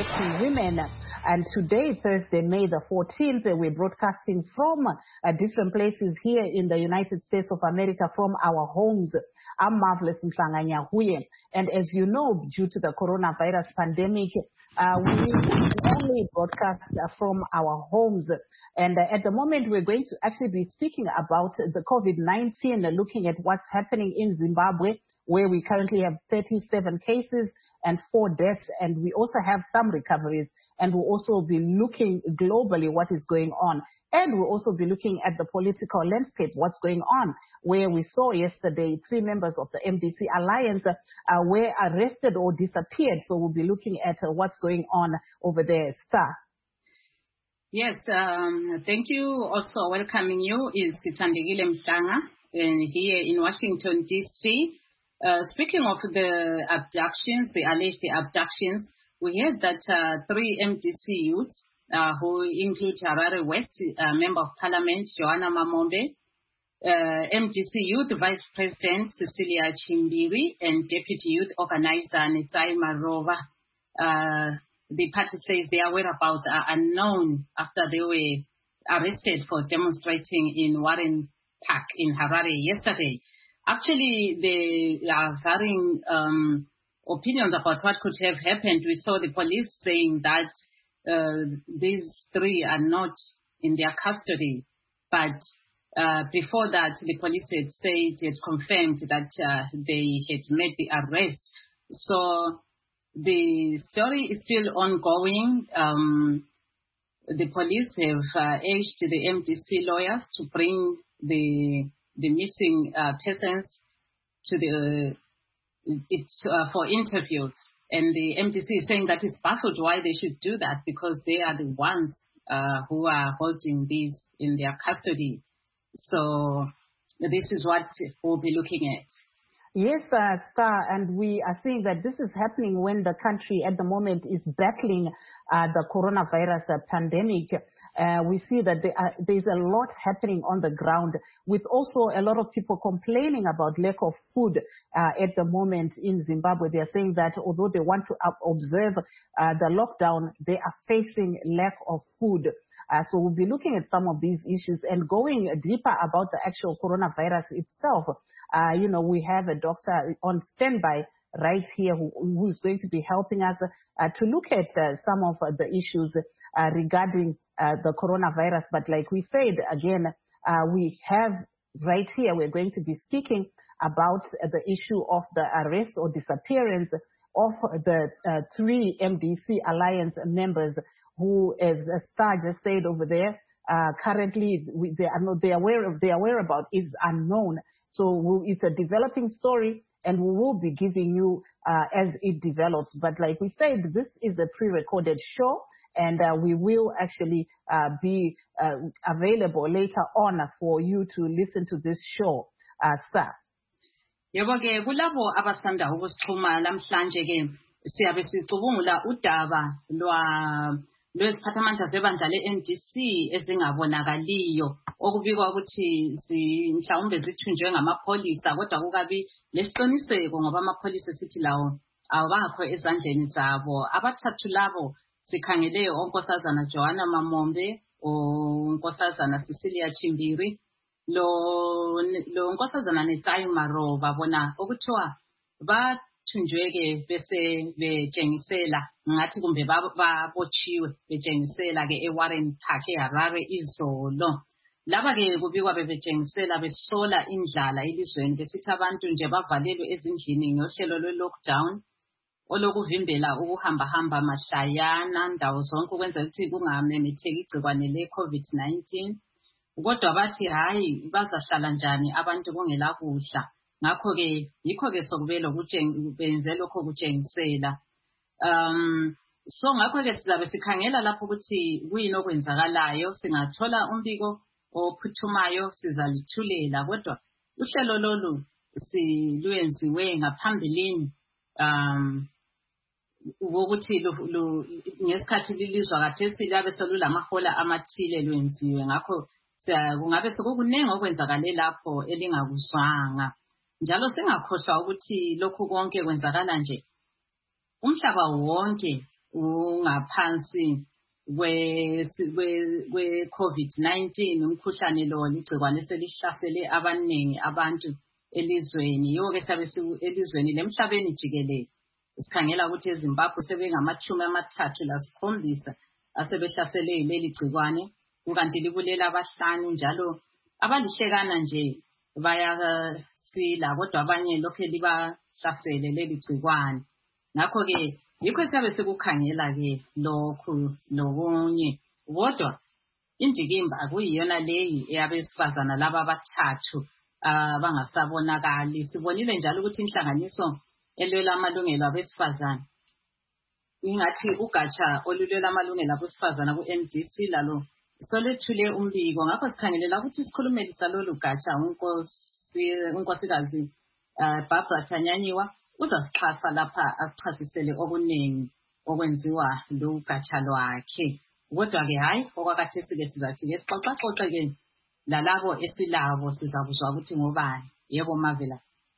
affecting women. And today, Thursday, May the 14th, we're broadcasting from different places here in the United States of America from our homes. I'm Marvelous Mhlanga Nyahuye. And as you know, due to the coronavirus pandemic, we only broadcast from our homes. And at the moment, we're going to actually be speaking about the COVID-19, looking at what's happening in Zimbabwe, where we currently have 37 cases and 4 deaths, and we also have some recoveries. And we'll also be looking globally what is going on. And we'll also be looking at the political landscape, what's going on, where we saw yesterday 3 members of the MDC Alliance were arrested or disappeared. So we'll be looking at what's going on over there. Star. Yes, thank you. Also welcoming you is Sithandegile Mhlanga here in Washington, D.C. Speaking of the abductions, the alleged abductions, we heard that 3 MDC youths, who include Harare West Member of Parliament Joanna Mamombe, MDC Youth Vice President Cecilia Chimbiri, and Deputy Youth Organizer Netsai Marova. The party says their whereabouts are unknown after they were arrested for demonstrating in Warren Park in Harare yesterday. Actually, there are varying opinions about what could have happened. We saw the police saying that these 3 are not in their custody. But before that, the police had confirmed that they had made the arrest. So the story is still ongoing. The police have urged the MDC lawyers to bring the missing persons to for interviews. And the MDC is saying that it's baffled why they should do that, because they are the ones who are holding these in their custody. So this is what we'll be looking at. Yes, Star, and we are seeing that this is happening when the country at the moment is battling the coronavirus pandemic. We see that there's a lot happening on the ground, with also a lot of people complaining about lack of food at the moment in Zimbabwe. They are saying that although they want to observe the lockdown, they are facing lack of food. So we'll be looking at some of these issues and going deeper about the actual coronavirus itself. We have a doctor on standby right here who's going to be helping us to look at some of the issues regarding the coronavirus. But like we said, again, we have right here, we're going to be speaking about the issue of the arrest or disappearance of the 3 MDC Alliance members who, as Star just said over there, currently their whereabouts is unknown. So it's a developing story, and we will be giving you as it develops. But like we said, this is a pre-recorded show, and we will actually be available later on for you to listen to this show. Sir. Yebo ke kulabo abasanda ukusixhuma namhlanje ke siyabe sicubungula udaba lwesiphathamandla sebandla le-MDC ezingabonakaliyo okubikwa ukuthi mhlawumbe zithunjwe ngamapholisa, kodwa kukabi lesiqiniseko ngoba amapholisa sithi lawo awakho ezandleni zabo. Abathathu labo sikhangele unkosazana Joanna Mamombe, unkosazana Cecilia Chimbiri, lo unkosazana Netsai Marova, bona okuthiwa bathunjwe ke bese betshengisela ngathi kumbe babotshiwe betshengisela ke eWarren Park eHarare izolo. Laba ke kubikwa bebetshengisela besola indlala elizweni, besithi abantu nje bavalelwe ezindlini ngohlelo lwe-lockdown olokuvimbela ukuhamba mahlayana ndawo zonke ukwenzela ukuthi kungamemetheki igcikwane le-COVID-19. Kodwa bathi hayi bazahlala njani abantu kungela kudla. Ngakho ke yikho ke sokubela benze lokho kutshengisela. So ngakho ke sizabe sikhangela lapho ukuthi kuyini okwenzakalayo. Singathola umbiko ophuthumayo sizalithulela, kodwa uhlelo lolu siluyenziwe ngaphambilini ukuthi ngesikhathi lilizwa kathesi liyabe selulamahola amathile lwenziwe. Ngakho kungabe sekukuningi okwenzakale lapho elingakuzwanga. Njalo singakhohlwa ukuthi lokhu konke kwenzakala nje umhlaba wonke ungaphansi we-COVID-19 umkhuhlane lo igcikwane selihlasele abaningi abantu elizweni. Yonke sabe elizweni lemhlabeni jikelele. Sikhangela ukuthi eZimbabwe sebengama-37 asebehlasele leli gcikwane, kukanti libulela abahlanu njalo abalihlekana nje bayasila kodwa abanye lokho libahlasele leli gcikwane. Ngakho-ke yikho siyabe sekukhangela-ke lokhu nokunye. Kodwa indikimba akuyiyona leyi eyabesifazana laba abathathu abangasabonakali. Sibonile njalo ukuthi inhlanganiso elwela amalungelo abesifazana, ingathi ugatsha olulwela amalungelo abesifazana ku-MDC lalo solethule umbiko. Ngakho sikhangelela ukuthi isikhulumeli salolu gatsha unkosikazi Barbara Tanyanyiwa uzasixhasa lapha asichasisele okuningi okwenziwa lugatsha lwakhe. Kodwa-ke hayi okwakhathesi-ke sizathi-ke sixoxaxoxe-ke lalabo esilabo sizakuzwa ukuthi ngobani. Yebo Mavela.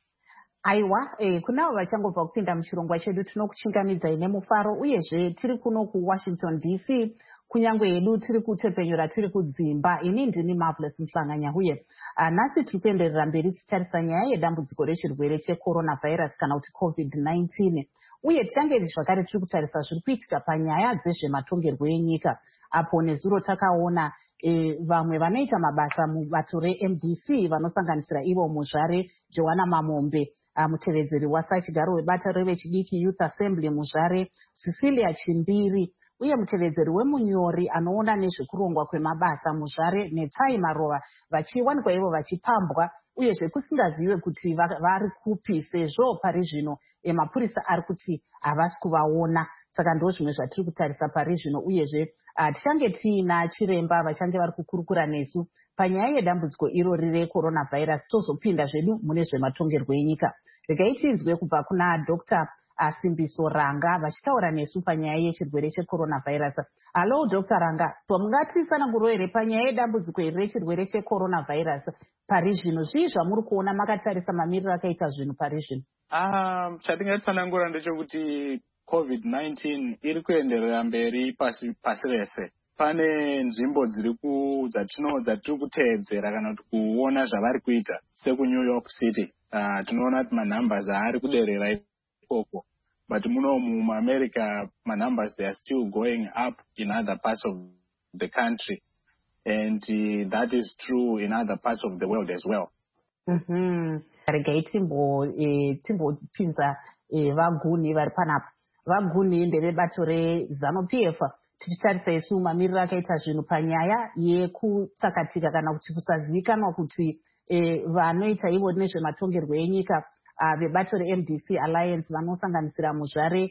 Aiwa, kunavo vachangobva kupinda muchirongwa chedu tinokuchingamidza ine mufaro uyezve tiri kuno kuWashington DC, kunyange hedu tiri kutepenyura tiri kudzimba. Ini ndini Marvelous Mhlanganya uye nhasi tiri kuenderera mberi tichitarisa nyaya yedambudziko rechirwere cheCoronavirus kana kuti COVID-19, uye tichange zvakare tiri kutarisa zviri kuitika panyaya dzezvematongerwo enyika, apo nezuro takaona vamwe vanoita mabasa mubato reMDC vanosanganisira ivo muzvare Joanna Mamombe, mutevedzeri wasachigaro webata revechidiki Youth Assembly muzvare Cecilia Chimbiri, uye mutevedzeri wemunyori anoona nezvekurongwa kwemabasa muzvare Netai Marova, vachiwanikwa ivo vachipambwa uyezve kusingazive kuti vari kupi, sezvo pari zvino mapurisa ari kuti havasi kuvaona. Saka ndo zvimwe zvatiri kutarisa pari zvino, uyezve tichange tiina chiremba vachange vari kukurukura nesu panyaya yedambudziko irori reCoronavirus, tozopinda zvedu mune zvematongerwo enyika. Regai tinzwe kubva kuna Dr. Simbiso Ranga vachitaura nesu panyaya yechirwere cheCoronavirus. Hello Dr. Ranga, mungatitsanangura here panyaya yedambudziko iri rechirwere cheCoronavirus pari zvino, zvii zvamuri kuona makatarisa mamiriro akaita zvinhu pari zvino? Chatingatsanangura ndechekuti COVID-19 iri kuenderera mberi pasi rese. Pane nzvimbo dzatiri kuteedzera kana kuti kuona zvavari kuita sekuNew York City. Tinoona kuti manumbers ari kuderera ikoko, but muno muAmerica manumbers they are still going up in other parts of the country, and that is true in other parts of the world as well. Regai timbopinza vaguni vari panapa, vaguni ndevebato reZANU-PF, tichitarisa isu mamiriro akaita zvinhu panyaya yekutsakatika kana kuti kusazivikanwa kuti vanoita ivo nezvematongerwo enyika vebato reMDC Alliance vanosanganisira muzvare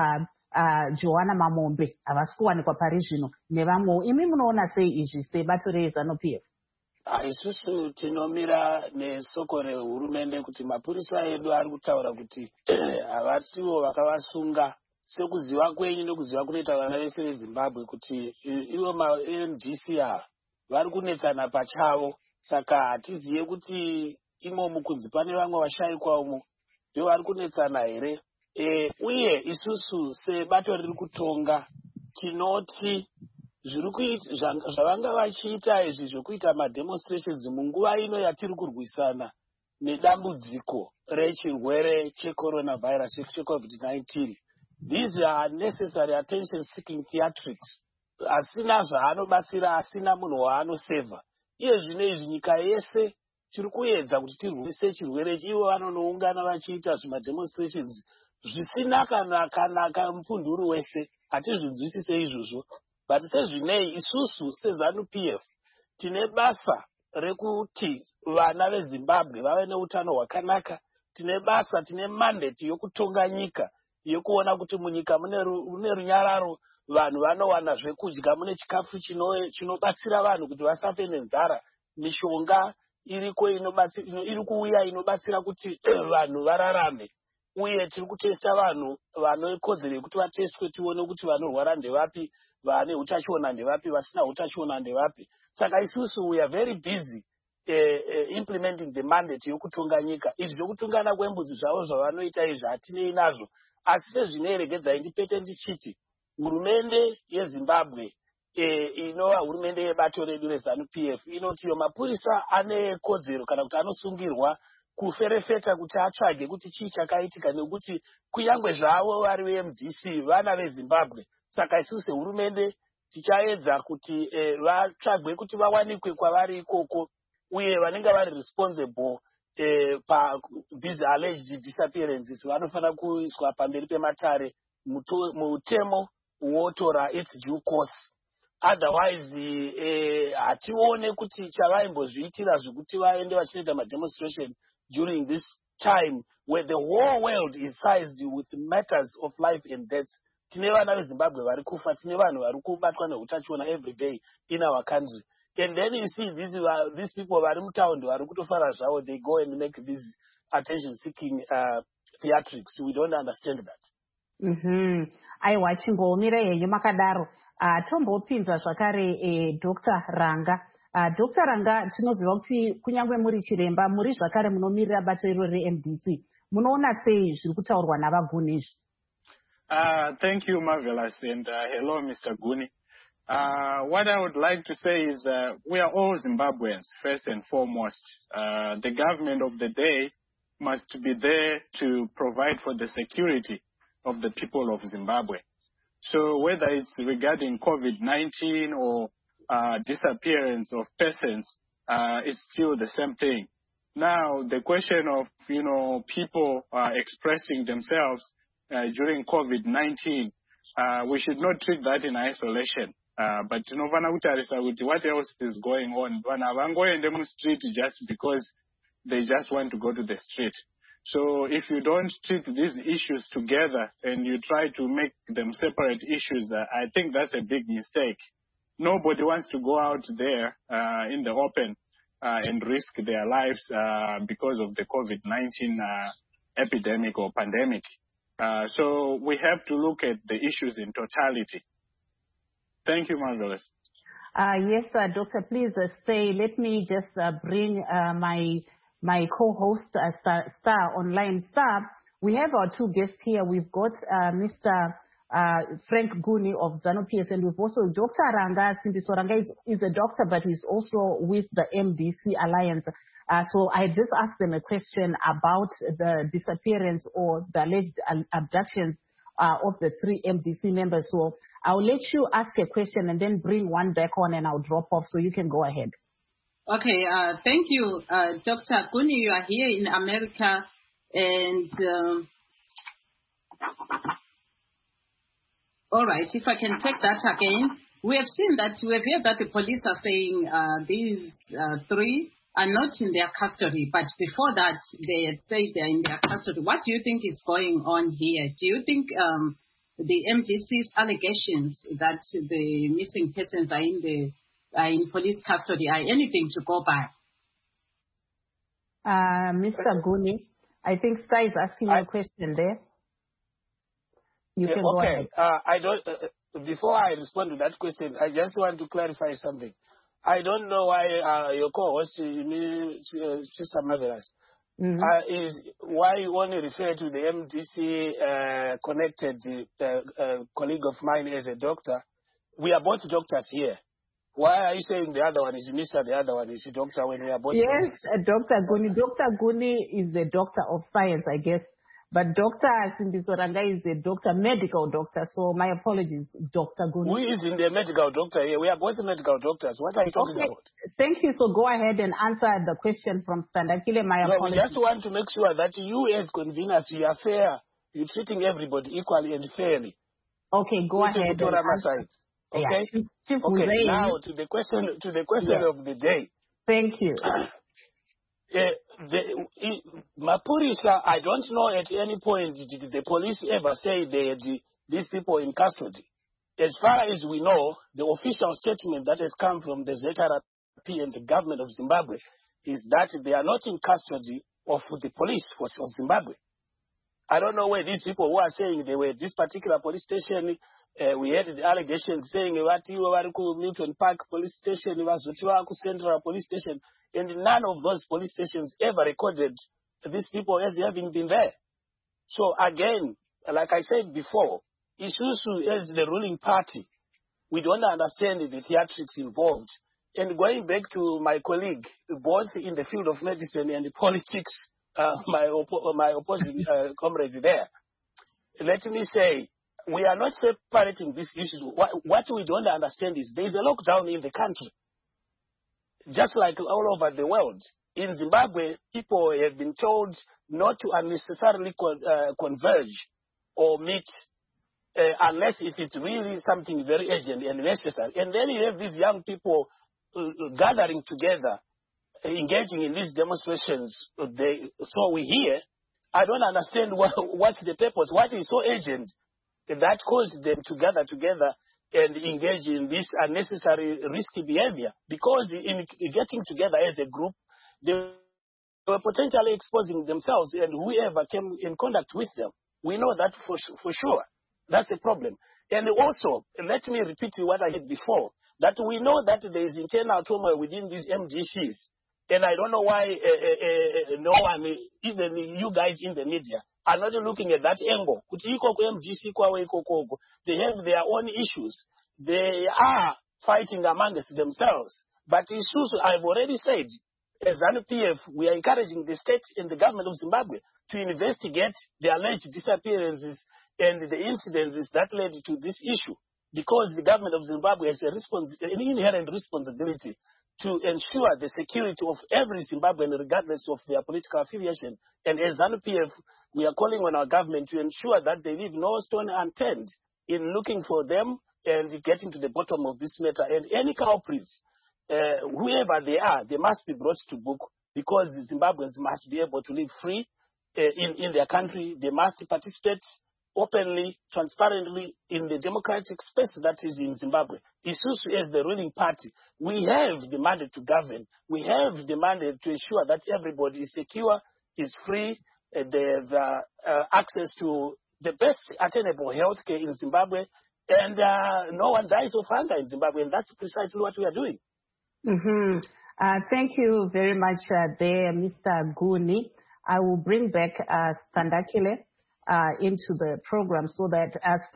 Joanna Mamombe havasi kuwanikwa pari zvino nevamwewo. Imi munoona sei izvi sebato reZANU-PF? Isusu tinomira nesoko rehurumende kuti mapurisa edu ari kutaura kuti havasiwo vakavasunga. Sekuziva kwenyu nokuziva kunoita vana vese veZimbabwe kuti ivo maMDC vari kunetsana pachavo. Saka hatiziye kuti imomu kunzi pane vamwe vashayikwa umo ndio vari kunetsana here. Uye isusu sebato riri kutonga tinoti zvavanga vachiita izvi zvokuita mademonstrations munguva ino yatiri kurwisana nedambudziko rechirwere cheCoronavirus cheCovid-19. These are necessary attention-seeking theatrics. Asina zvaanobatsira, asina munhu waanosevha. Iye zvino izvi nyika yese tiri kuedza kuti tirwise chirwere ivo vanonoungana vachiita zvimademonstrations zvisina kanaka mupunduru wese. Hatizvinzwisise izvozvo. But sezvinei isusu seZANU-PF tine basa rekuti vana veZimbabwe vave neutano hwakanaka. Tine basa, tine mandate yokutonga nyika, yokuona kuti munyika mune runyararo, vanhu vanowana zvekudya, mune chikafu chinobatsira vanhu kuti vasafe nenzara, mishonga iriko iri kuuya inobatsira kuti vanhu vararame. Uye tiri kutesta vanhu vanokodzero yekuti vatestwe tione kuti vanorwara ndevapi, vane utachiona ndevapi, vasina utachiona ndevapi. Saka isusu we are very busy implementing the mandate yokutonga nyika. Izvi zvokutungana kwembudzi zvavo zvavanoita izvi hatinei nazvo. Asi sezvino regedzai ndipete ndichiti hurumende yeZimbabwe inova hurumende yebato redu reZANU-PF inoti mapurisa ane kodzero kana kuti anosungirwa kuferefeta kuti atsvage kuti chii chakaitika nekuti kunyangwe zvavo vari veMDC vana veZimbabwe. Saka isusu sehurumende tichaedza kuti vatsvagwe kuti vawanikwe kwavari ikoko uye vanenge vari responsible these alleged disappearances vanofana kuiswa pamberi pematare mutemo wotora its due course. Otherwise hatione kuti chavaimbozviitira zvekuti vaende vachinoita mademonstration during this time where the whole world is seized with matters of life and death. Tine vana veZimbabwe vari kufa, tine vanhu vari kubatwa neutachiona every day in our country. And then you see these people vari mutaundi vari kutofara zvavo, they go and make these attention-seeking theatrics. We don't understand that. Aiwa chingomira henyu makadaro. Tombopinza zvakare Dr. Ranga. Dr. Ranga, tinoziva kuti kunyangwe muri chiremba muri zvakare munomirira bato iroro reMDC. Munoona sei zviri kutaurwa navaguni izvi? Thank you, Marvelous, and hello, Mr. Guni. What I would like to say is we are all Zimbabweans, first and foremost. The government of the day must be there to provide for the security of the people of Zimbabwe. So whether it's regarding COVID-19 or disappearance of persons, it's still the same thing. Now, the question of, people expressing themselves during COVID-19, we should not treat that in isolation. But what else is going on? When going on the street just because they just want to go to the street. So if you don't treat these issues together and you try to make them separate issues, I think that's a big mistake. Nobody wants to go out there in the open and risk their lives because of the COVID-19 epidemic or pandemic. So we have to look at the issues in totality. Thank you, Marvelous. Yes, Doctor, please stay. Let me just bring my co-host, Star Online. Star, we have our two guests here. We've got Mr. Frank Guni of ZANU-PF, and we've also Dr. Ranga. Simbiso Ranga is a doctor, but he's also with the MDC Alliance. So I just asked them a question about the disappearance or the alleged abductions of the 3 MDC members. So I'll let you ask a question and then bring one back on, and I'll drop off so you can go ahead. Okay, thank you, Dr. Guni. You are here in America, and all right, if I can take that again. We have heard that the police are saying these 3 are not in their custody, but before that, they had said they're in their custody. What do you think is going on here? Do you think the MDC's allegations that the missing persons are in police custody are anything to go by? Mr. Guni, I think Stai is asking you a question there. You can go ahead. I don't. Before I respond to that question, I just want to clarify something. I don't know why your co-host, Sister Marvelous, is why you only refer to the MDC connected colleague of mine as a doctor. We are both doctors here. Why are you saying the other one is Mr., the other one is a doctor when we are both doctors? Yes, Dr. Guni. Dr. Guni is the doctor of science, I guess. But Dr. Simbiso Ranga is a doctor, medical doctor. So my apologies, Dr. Guni. Who is in the medical doctor here? We are both medical doctors. What are you talking about? Thank you. So go ahead and answer the question from Standakile. My apologies. We just want to make sure that you as conveners, you are fair. You're treating everybody equally and fairly. Okay, go ahead. Okay. Yeah. Okay. Now to the question of the day. Thank you. Mapurisa, I don't know at any point did the police ever say they had these people in custody. As far as we know, the official statement that has come from the ZRP and the government of Zimbabwe is that they are not in custody of the police of Zimbabwe. I don't know where these people who are saying they were at this particular police station. We had the allegations saying Milton Park police station, Central police station, and none of those police stations ever recorded these people as having been there. So again, like I said before, Isusu, as the ruling party, we don't understand the theatrics involved. And going back to my colleague, both in the field of medicine and politics, my opposing comrade there, let me say, we are not separating these issues. What we don't understand is there is a lockdown in the country, just like all over the world. In Zimbabwe, people have been told not to unnecessarily converge or meet unless if it's really something very urgent and necessary. And then you have these young people gathering together, engaging in these demonstrations. So we hear, I don't understand what's the purpose, what is so urgent that caused them to gather together and engage in this unnecessary risky behavior. Because in getting together as a group, they were potentially exposing themselves and whoever came in contact with them. We know that for sure. That's a problem. And also, let me repeat what I said before, that we know that there is internal turmoil within these MDCs. And I don't know why no one, even you guys in the media, are not looking at that angle. They have their own issues. They are fighting amongst themselves. But issues, I've already said, as ZANU-PF, we are encouraging the state and the government of Zimbabwe to investigate the alleged disappearances and the incidences that led to this issue, because the government of Zimbabwe has an inherent responsibility to ensure the security of every Zimbabwean, regardless of their political affiliation. And as ZANU-PF, we are calling on our government to ensure that they leave no stone unturned in looking for them and getting to the bottom of this matter. And any culprits, whoever they are, they must be brought to book, because the Zimbabweans must be able to live free in their country. They must participate openly, transparently in the democratic space that is in Zimbabwe. Isusu, as the ruling party, we have the mandate to govern. We have the mandate to ensure that everybody is secure, is free, they have access to the best attainable health care in Zimbabwe, and no one dies of hunger in Zimbabwe, and that's precisely what we are doing. Mm-hmm. Thank you very much there, Mr. Guni. I will bring back Thandakile into the program so that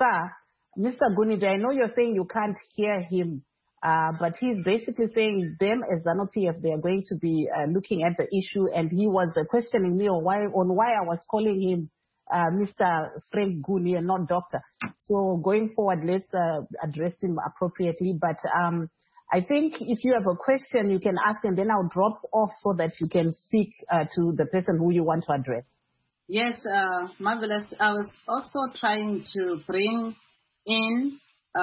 Mr. Guni, I know you're saying you can't hear him, but he's basically saying them as ZANU-PF, they are going to be looking at the issue, and he was questioning me on why I was calling him Mr. Frank Guni and not Doctor. So going forward, let's address him appropriately. But I think if you have a question, you can ask, and then I'll drop off so that you can speak to the person who you want to address. Yes, marvelous. I was also trying to bring in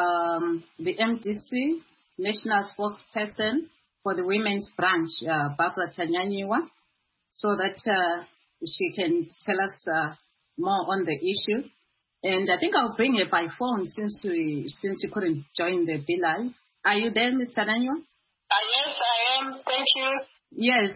the MDC, National Spokesperson for the Women's Branch, Barbara Tanyanyiwa, so that she can tell us more on the issue. And I think I'll bring her by phone since you couldn't join the Live. Are you there, Ms. Tanyanyiwa? Yes, I am. Thank you. Yes,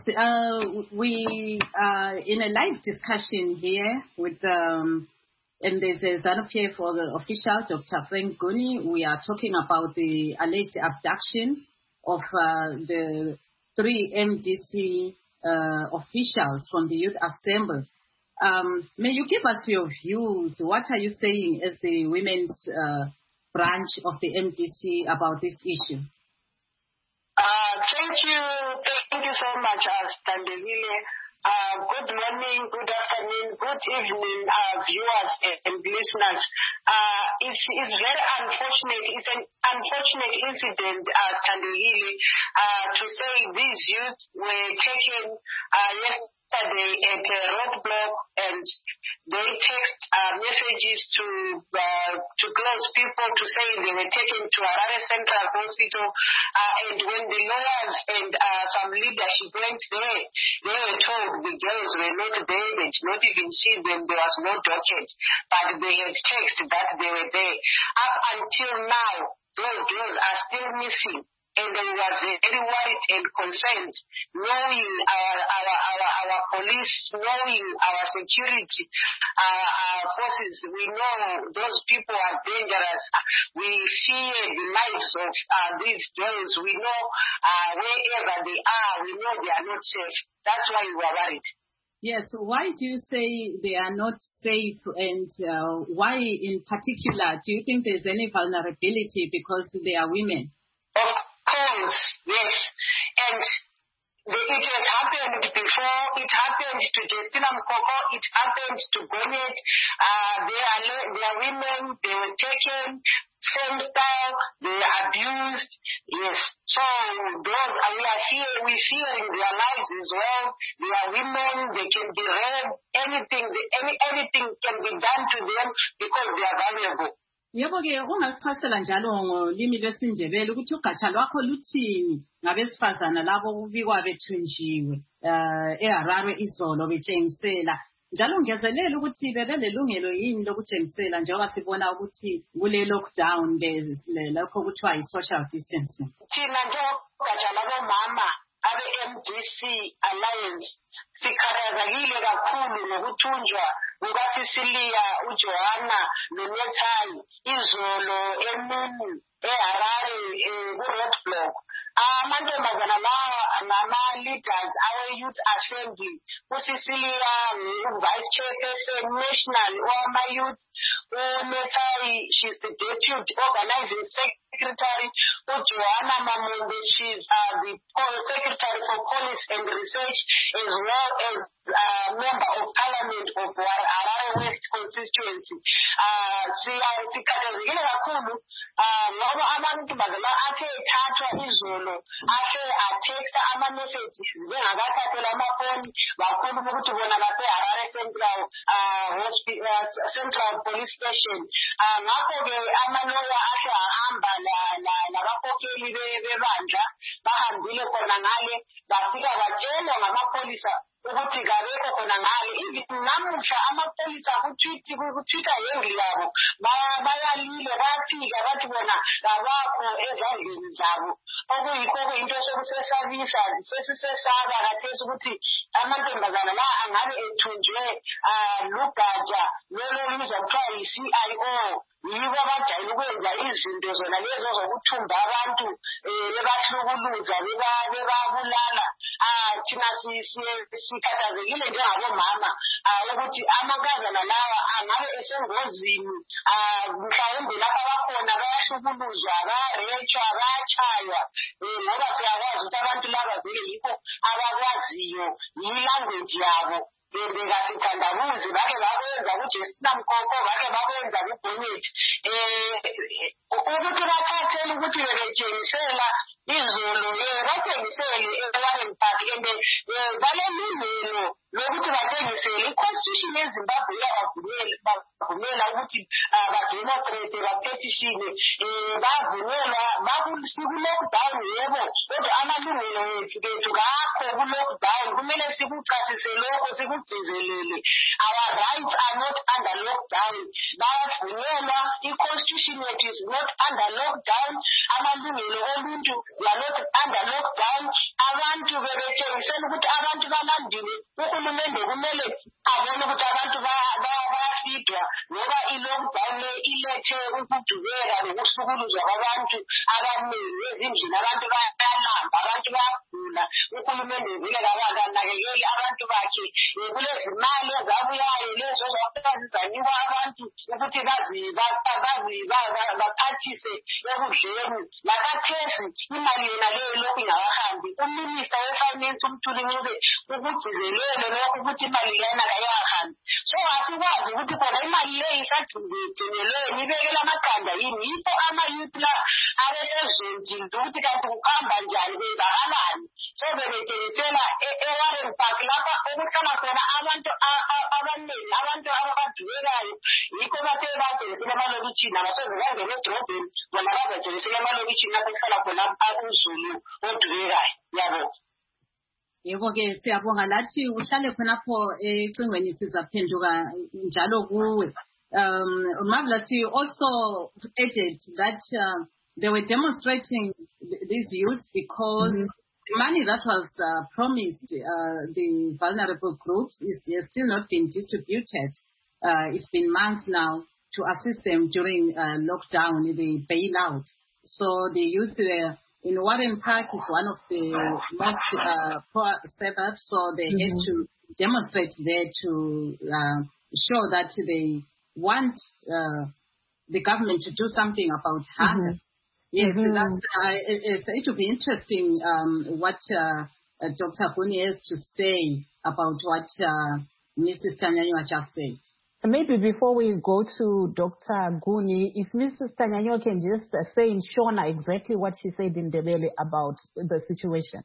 we are in a live discussion here with, and there's a ZANU-PF for the official, Dr. Frank Guni. We are talking about the alleged abduction of the 3 MDC officials from the Youth Assembly. May you give us your views? What are you saying as the women's branch of the MDC about this issue? Thank you so much, Thandakile. Good morning, good afternoon, good evening, viewers and listeners. It's very unfortunate. It's an unfortunate incident, Thandakile, to say these youth were taken yesterday at a roadblock, and they text messages to close people to say they were taken to Harare Central Hospital, and when the lawyers and some leadership went there, they were told the girls were not there, they did not even see them, there was no docket, but they had text that they were there. Up until now, those girls are still missing. And they were very worried and concerned, knowing our police, knowing our security forces. We know those people are dangerous. We fear the lives of these girls. We know wherever they are, we know they are not safe. That's why we are worried. Yes, why do you say they are not safe, and why in particular do you think there's any vulnerability because they are women? Of course, yes. And it has happened before. It happened to Justina Mkoko. It happened to Bonnet. They are women. They were taken. Same style. They are abused. Yes. So we're fearing their lives as well. They are women. They can be raped. Anything can be done to them because they are vulnerable. Yebo-ke ungasichasela njalo ngolimi lwesiNdebele ukuthi ugatsha lwakho luthini ngabesifazana labo kubikwa bethunjiwe eHarare izolo betshengisela njalo ungezelela ukuthi bebelelungelo yini lokutshengisela njengoba sibona ukuthi kule lockdown lokho kuthiwa yi-social distancing. Thina njengogatsha labomama abe-MDC Alliance sikhathazekile kakhulu ngokuthunjwa kukaSisilia uJohanna noNethayi izolo emini eHarare ku-roadblock. Amantombazana lawa ngama-leaders awe-Youth Assembly. uSisilia u-Vice Chairperson National wama-Youth. uNethayi, she's the Deputy Organizing Secretary. uJohanna Mamonde, she's the Secretary for Policy and Research, as well as Member of Parliament of Harare West Constituency. Sikhathazekile kakhulu ngoba amantombazana athe ethathwa izolo athe atheksta ama-messages bengakathathela amafoni bakhuluma ukuthi bona base-Harare Central Police Station. Ngakho-ke amaloya ahle ahamba nabakhokheli bebandla bahambile khona ngale bafika batshelwa ngamapholisa ukuthi kabekho khona ngale. Even namuhla amapholisa ku-Twitter yendlu yabo bayalile bayafika bathi bona kabakho ezandleni zabo, okuyikho kuyinto sokusesabisa sesisesaba kathesi ukuthi amantombazana la angabe ethunjwe lugatsha lolo lubizwa kuthiwa yi-CIO. Yibo abajayele ukwenza izinto zona lezo zokuthumba abantu bebahlukuluza bebabulala. Thina sikhathazekile njengabomama ukuthi amankazana lawa angabe esengozini, mhlawumbe lapha abakhona bayahlukuluzwa, bayarejwa, bayatshaywa, ngoba siyakwazi ukuthi abantu laba vele yikho abakwaziyo, yi-language yabo. Bekasithandabuzi bake bakwenza kuJustina Mkoko, bake bakwenza kuBonnet. Ukuthi bathathele ukuthi bebetshengisela izolo batshengisele eWarren Park and balelungelo lokuthi batshengisele. I-Constitution yeZimbabwe iyabavumela ukuthi bademonstrate, bapetishine, bavunyelwa siku-lockdown yebo, kodwa amalungelo bethu kakho ku-lockdown. Kumele sikuchasise lokho, sikugcizelele. Our rights are not under lockdown. Bayavunyelwa, i-Constitution yethu is not under lockdown. Amalungelo oluntu are not under lockdown. Abantu bebetshengisela ukuthi abantu balandile. Uhulumende kumele abone ukuthi abantu bayafidwa ngoba i-lockdown ilethe ukudubeka nokuhlukuluzwa kwabantu abaningi ezindlini. Abantu bayalamba, abantu bayagula. Uhulumende vele kabanakekeli abantu bakhe. Kulezimali ezabuyayo lezo zanikwa abantu ukuthi baphathise ekudleni. Lakathesi imali yona leyo lokhu ingakahambi. Uminista we-Finance uMthuli Ncube ukugcizelele lokhu ukuthi imali lena kayahambi. So asikwazi ukuthi khona imali leyo isagcinelweni ibekela amaqanda yini. Yikho ama-youth la abesezondile ukuthi kanti kuhamba njani, kwenzakalani. So bebetshengisela eWarren Park lapha okuhlala khona abantu abaningi, abantu abadubekayo. Yikho bathe batshengisela emalokitshini, abasoze bangene edrobheni, bona bazatshengisela emalokitshini lapho kuhlala khona uzulu odubekayo. Yabo. Yebo-ke siyabonga lathi uhlale khonapho ecingweni sizaphenduka njalo kuwe. Marvelous, you also added that they were demonstrating these youths because the money that was promised the vulnerable groups has still not been distributed. It's been months now to assist them during lockdown, the bailout. So the youth were in Warren Park is one of the most poor suburbs, so they had to demonstrate there to show that they want the government to do something about hunger. Yes, it will be interesting what Dr. Guni has to say about what Mrs. Tanyanywa just said. Maybe before we go to Dr. Guni, if Mrs. Tanyanywa can just say in Shona exactly what she said in Ndebele about the situation.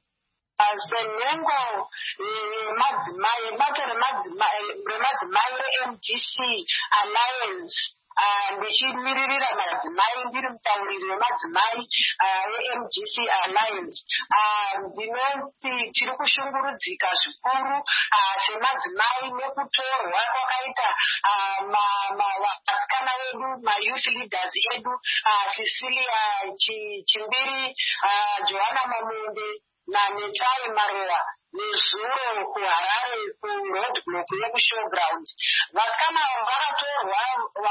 MGC Alliance ndichimiririra madzimai ndiri mutauriri wemadzimai eMGC Alliance ndinoti tiri kushungurudzika zvikuru semadzimai nekutorwa kwakaita vasikana vedu mayouth leaders edu Cecilia Chimbiri, Joanna Mamunde naNetai Marowa nezuro kuHarare kuroadblock yekushowground. Vasikana vakatorwa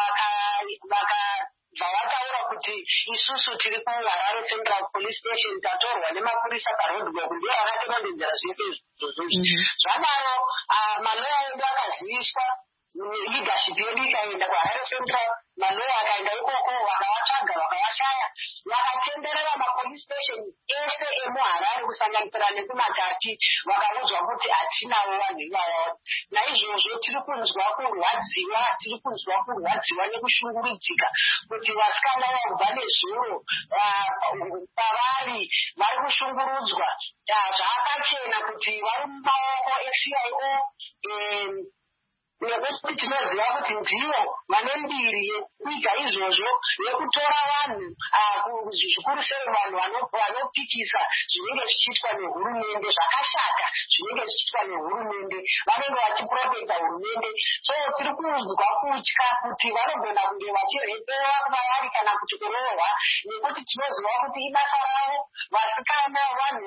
vakataura kuti isusu tiri kuHarare Central Police Station tatorwa nemapurisa paroadblock ndiyo vakatevedzera zvese izvozvo. Zvadaro maloya edu akaziviswa leadership yedu ikaenda kuHarare Central, maloya akaenda ikoko vakavatsvaga vakavashaya, vakatenderera mapolice station ese emuHarare kusanganisira nekuMatati, vakaudzwa kuti hatinawo vanhu ivavo. Naizvozvo tiri kunzwa kurwadziwa nekushungurudzika kuti vasikana vabva nezuro pavari vari kushungurudzwa. Zvakachena kuti vari mumaoko eCIO nekuti tinoziva kuti ndivo vane mbiri yekuita izvozvo yekutora vanhu zvikuru sei vanhu vanopikisa zvinenge zvichiitwa nehurumende, zvakashata zvinenge zvichiitwa nehurumende, vanenge vachiprotecta hurumende. So tiri kunzwa kutya kuti vanogona kunge vachirepewa kwavari kana kuti kurohwa, nekuti tinoziva kuti ibasa ravo. Vasikana vanhu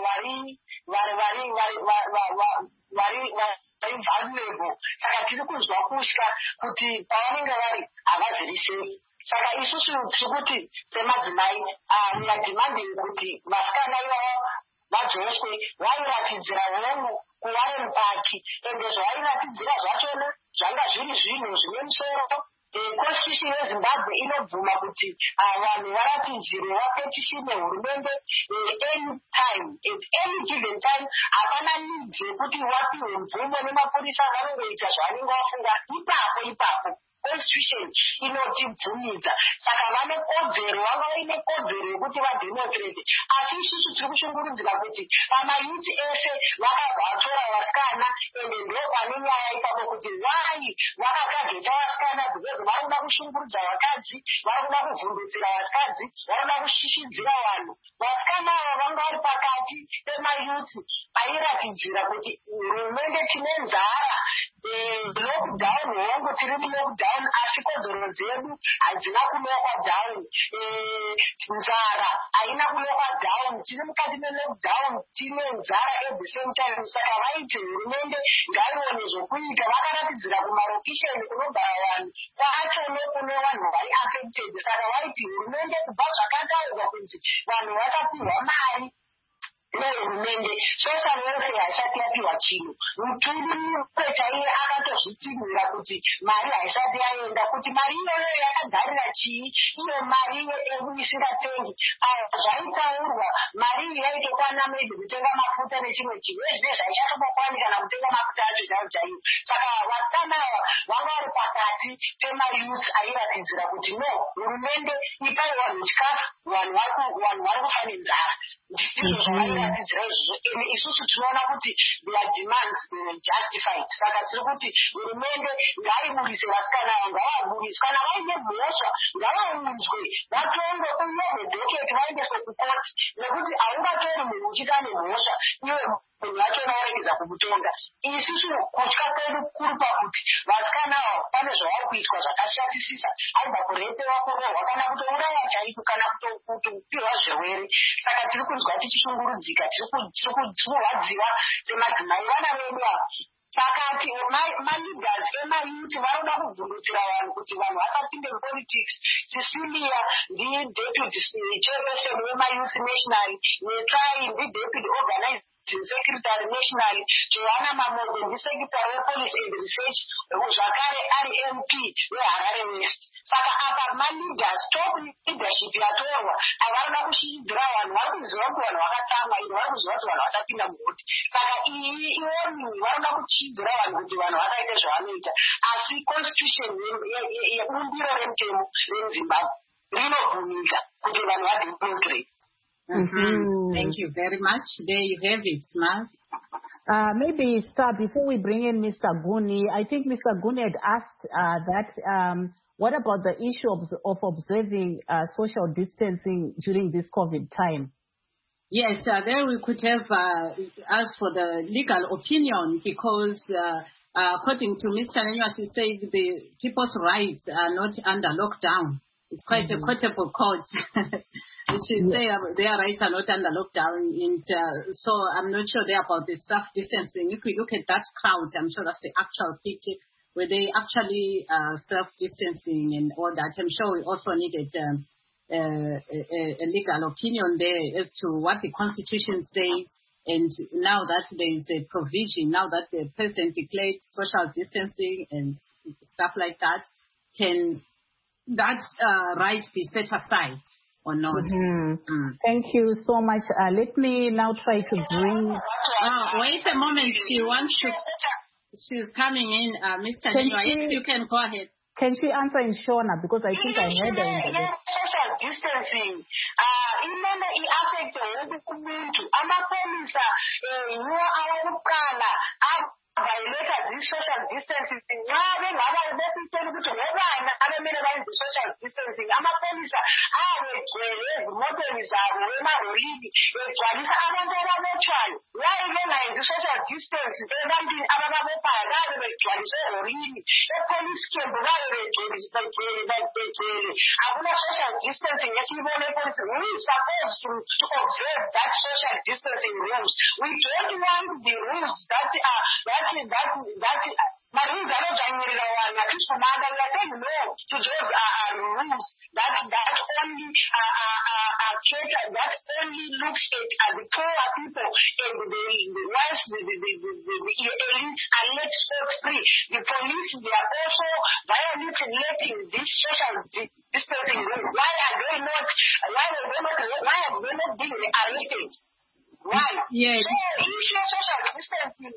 vari vulnerable, saka tiri kunzwa kutya kuti pavanenge vari havazivisei. Saka isusu tiri kuti semadzimai we are demanding kuti vasikana ivavo vadzoswe. Vairatidzira hongu kuWarren Park, ende zvairatidzira zvachona zvanga zviri zvinhu zvine musoro. Constitution yeZimbabwe inobvuma kuti vanhu varatidzirwe vapetishine hurumende at any given time. Hapana nidzi yekuti vapiwe mvumo nemapurisa vanongoita zvavanenge vafunga ipapo. Constitution inotibvumidza, saka vane kodzero, vanga vaine kodzero yekuti vademonstrate. Asi isusu tiri kushungurudzira kuti pamayuth ese vakabvatora vasikana, ende ndo pane nyaya ipapo kuti wai vakatageta vasikana because vari kuda kushungurudza vakadzi, vari kuda kuvhundutsira vakadzi, vari kuda kushishidzira vanhu. Vasikana ava vanga vari pakati pemayuth airatidzira kuti hurumende tine nzara, lockdown hongu tiri mulockdown, asi kodzero dzedu hadzina kulokwa down, nzara haina kulokwa down, tiri mukati melockdown, tine nzara at the same time. Saka vaiti hurumende ngaione zvokuita, vakaratidzira kumarokisheni kunogara vanhu kwacho nekune vanhu vari affected. Saka vaiti hurumende kubva zvakataurwa kunzi vanhu vachapiwa mari nehurumende, social welfare haisati yapiwa chinhu. Muturu chaiye akatozvitinhira kuti mari haisati yaenda, kuti mari iyoyo yakagarira chii, iyo mari isingatengi. Zvaitaurwa mari iyi yaitokwana maybe kutenga mafuta nechimwe chinhu, ezvinezvi haichatokwani kana kutenga mafuta acho chaiwo. Saka vasikana ava vanga vari pakati pemayuth airatidzira kuti no, hurumende ipai vanhu chikafu, vanhu vari kufa nenzara. Ratidzira izvozvo, ende isusu tinoona kuti their demands were justified. Saka tiri kuti hurumende ngaiburise vasikana ava, ngavaburiswe, kana vaine mhosva ngavaunzwe, vatongwe uye nedhoketi vaendeswe kukoti, nekuti haungatori munhu uchita nemhosva iwe munhu wachona waregedza kukutonga. Isusu kutya kwedu kuri pakuti vasikana ava pane zvavari kuitwa zvakashatisisa, aibva kurepewa, kurohwa, kana kutouraya chaiko, kana kutopiwa zvirwere. Saka tiri kunzwa tichishungurudzika, tiri kurwadziwa semadzimai. Vana vedu ava Sakati ma-leaders ema-youth vanoda kuvhundutsira vanhu kuti vanhu vasapinde politics. Cecilia ndi-deputy chairperson wema-youth national, Netrai ndi-deputy organizing secretary national, Joanna Mamode ndi-secretary wepolice and research, zvakare ari MP weHarare West. Saka apa ma-leaders, top leadership yatorwa, havanoda kushidzira vanhu, vari kuziva kuti vanhu vakatsamwa, ino vari kuziva kuti vanhu vasapinda muvhoti. Saka iyi iwoni vanoda kuchidzira vanhu kuti vanhu vasaite zvavanoita. Asi constitution yebumbiro remutemo remuZimbabwe rinobvumirira kuti vanhu vademonstrate. Thank you very much. There you have it, Smart. Maybe, Star, before we bring in Mr. Guni, I think Mr. Guni had asked what about the issue of observing social distancing during this COVID time? Yes, there we could have asked for the legal opinion because according to Mr. Nenyas, he said the people's rights are not under lockdown. It's quite a quotable quote. It should say their rights are not under lockdown. And so I'm not sure there about the self-distancing. If we look at that crowd, I'm sure that's the actual picture where they actually self-distancing and all that. I'm sure we also needed a legal opinion there as to what the Constitution says. And now that there is a provision, now that the president declared social distancing and stuff like that, can that right be set aside or not? Thank you so much. Let me now try to bring... wait a moment. She's coming in. Mr. Nenyas, you can go ahead. Can she answer in Shona? Because I think I heard her in the list. Social distancing. Imene i-affect wonke umuntu. Amapolisa yiwo awokuqala violate this social distancing. Nxa bengaba besitshela ukuthi ngobani abemele bayenze social distancing, amapolisa awegcwele ezimotweni zabo emalolini egcwalisa abantu ababotshwayo. Waye bengayenzi social distancing ebantwini abababophayo babe begcwalise elolini. Epolice camp babe begcwele. Akuna social distancing esiyibona epolice. We are supposed to observe that social distancing rules. We don't want the rules that but rules are not January one. At least Commander, we are saying no to those rules that only looks at the poorer people and the ones, the elites are let free. The police, they are also violating this social distancing rule. Why have they not been arrested? Why? Yes. Social distancing.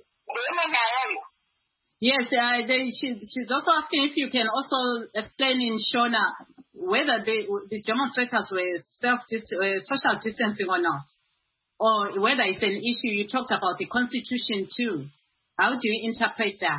Yes, she's also asking if you can also explain in Shona whether the demonstrators were social distancing or not, or whether it's an issue. You talked about the Constitution too. How do you interpret that?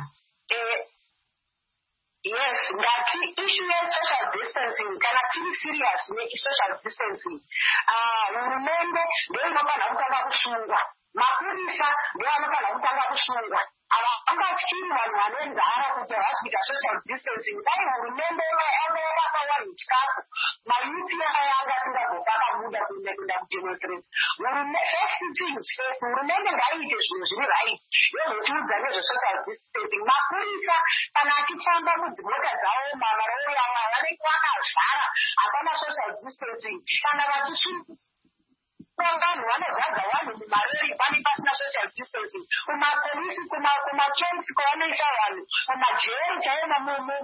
Yes, that issue of social distancing can actually serious make social distancing. Remember, they don't know mapurisa ndio anofana kutanga kusungwa avaangatyiri vanhu vanenzara kuti havasvika social distancing. Dai hurumende yakawara chikafu mayuthi yakayanga asingazofakabuda kuenda kudemonstrate. First things first, hurumende ngaiite zvinhu zviri right yozotiudza nezvesocial distancing. Mapurisa kana achifamba mudzimota dzavo mamarori ava vanenge vakazara hapana social distancing. Kana vachisvika vanhu vanozadza vanhu mumarori pane pasina social distancing. Kumapolisi kumacamps kwavanoisa vanhu mumajeri chaimo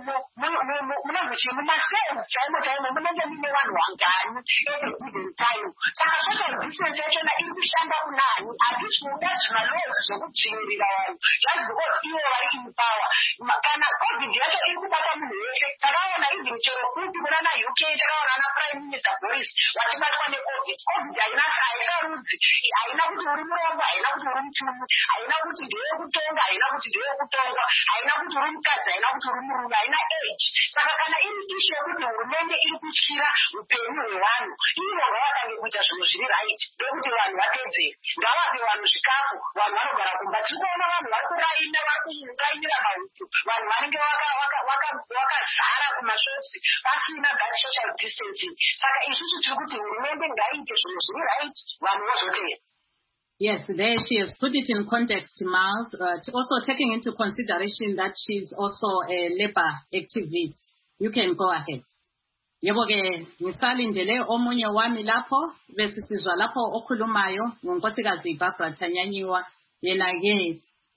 mumasales chaimo munenge mune vanhu vangani every given time. Saka social distance yachona iri kushanda kunani. Hatisi kuda zvimalozi zvokudzvinyirira vanhu just because ivo vari in power. Kana covid yacho iri kubata munhu wese. Takaona even chero kuti kunana UK takaona na prime minister Boris vachibatwa necovid. Covid haisarudzi, haina kuti uri murombo, haina kuti uri muchumi, haina kuti ndeyekutonga, haina kuti ndeyekutongwa, haina kuti uri mukadzi, haina kuti uri murume, haina age. Saka kana iri ishu yekuti hurumende iri kutyira upenyu hwevanhu, ivo ngavatange kuita zvinhu zviri right ndokuti vanhu vatedzere. Ngavape vanhu zvikafu, vanhu vanogara kumba. Tiri kuona vanhu vari kuraina, vari kurainira mahutu, vanhu vanenge vakazara kumashops pasina that social distancing. Saka isusu tiri kuti hurumende ngaiite zvinhu zviri right, vanhu vozotera. Yes, there she has put it in context, Mal, also taking into consideration that she's also a labor activist. You can go ahead. Yebo ke ngisalindele omunye wami lapho bese sizwa lapho okhulumayo ngonkosikazi Barbara Thanyanyiwa yena ke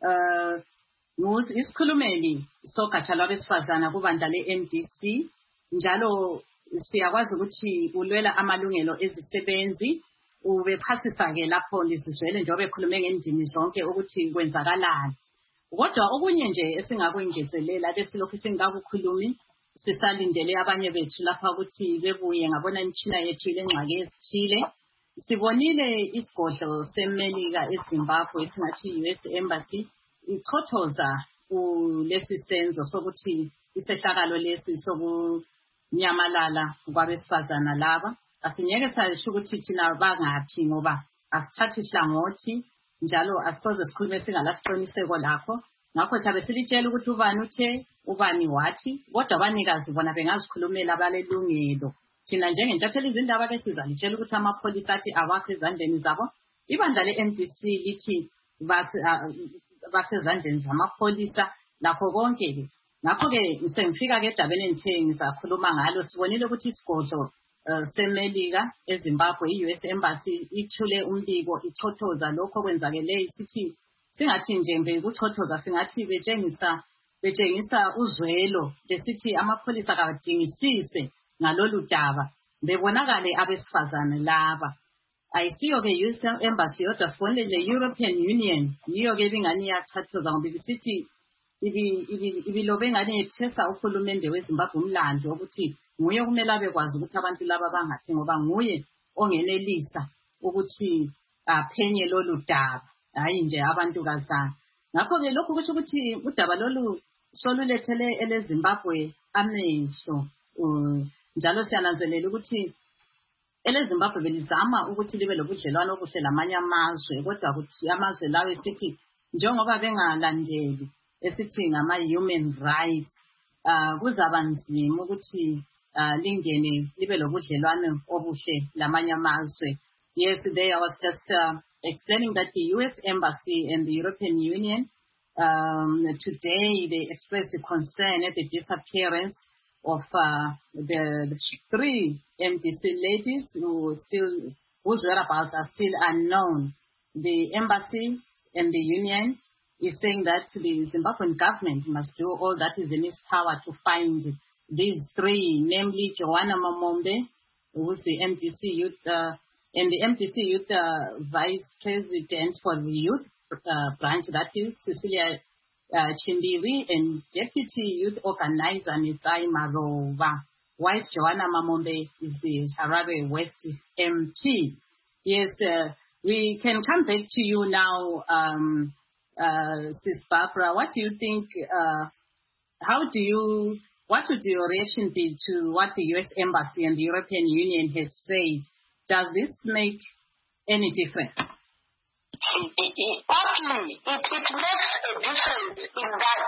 isikhulumeli sogatsha lwabesifazana kubandla le-MDC njalo siyakwazi ukuthi ulwela amalungelo ezisebenzi ubechasisa ke lapho lizizwele njengoba ekhulume ngendimi zonke ukuthi kwenzakalani kodwa okunye nje esingakwingezelela besilokhu singakukhulumi sisalindele abanye bethu lapha ukuthi bebuye ngabona imtshina yethu ilengxaki ezithile sibonile isigodlo seMelika eZimbabwe esingathi US Embassy ichothoza kulesi senzo sokuthi isehlakalo lesi sokunyamalala kwabesifazana laba asingeke sasho ukuthi thina bangaphi ngoba asithathi hlangothi njalo asisoze sikhulume singalasiqiniseko lakho ngakho sabe silitshela ukuthi ubani uthe ubani wathi kodwa abanikazi bona bengazikhulumela abalelungelo thina njengentatheli izindaba ke sizalitshela ukuthi amapholisa athi awakho ezandleni zabo ibandla le-MDC lithi basezandleni zamapholisa lakho konke ke ngakho ke sengifika ke edabeni engithe ngizakhuluma ngalo sibonile ukuthi isigodlo seMelika eZimbabwe i-US Embassy ithule umbiko ichothoza lokho kwenzakele isithi singathi nje bekuchothoza singathi betshengisa uzwelo lesithi amapholisa kabadingisise ngalolu daba bebonakale abesifazane laba ayisiyo ke US Embassy yodwa sibonile le-European Union yiyo ke bingani iyachothoza ngoba ibisithi ibilobe ngani yethesa uhulumende weZimbabwe umlando ukuthi nguye kumele abekwazi ukuthi abantu laba bangaphi ngoba nguye ongenelisa ukuthi aphenye lolu daba hayi nje abantu kazana ngakho ke lokhu kusho ukuthi udaba lolu solulethele eleZimbabwe amehlo njalo siyananzelela ukuthi eleZimbabwe belizama ukuthi libe lobudlelwano obuhle lamanye amazwe kodwa ukuthi amazwe lawo esithi njengoba bengalandeli esithi ngama-human rights kuzaba nzima ukuthi lingene libe lobudlelwano obuhle lamanye amazwe. Yes, today I was just explaining that the US Embassy and the European Union today they expressed concern at the disappearance of the 3 MDC ladies whose whereabouts are still unknown. The embassy and the union is saying that the Zimbabwean government must do all that is in its power to find these 3, namely Joanna Mamombe, who is the MDC Youth, and the MDC Youth Vice President for the Youth branch, that is Cecilia Chindiri, and Deputy Youth Organizer Nitai Marova, whilst Joanna Mamombe is the Harare West MP. Yes, we can come back to you now, Sis Barbara. What do you think, what would your reaction be to what the US Embassy and the European Union has said? Does this make any difference? Partly, it makes a difference in that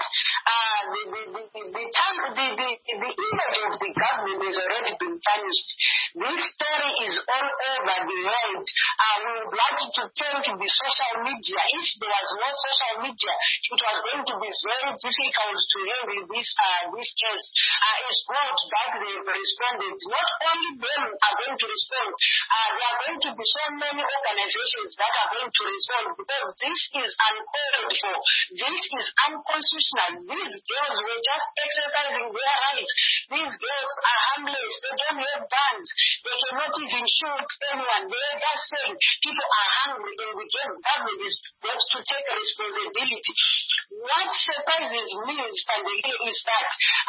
the image of the government has already been tarnished. This story is all over the world. We would like to turn to the social media. If there was no social media, it was going to be very difficult to handle this case. It's good that they responded. Not only them are going to respond. There are going to be so many organizations that are going to respond because this is uncalled for. This is unconstitutional. These girls were just exercising their rights. These girls are harmless. They don't have guns. They cannot even shoot anyone. They are just saying people are hungry and the government is got to take responsibility. What surprises me is that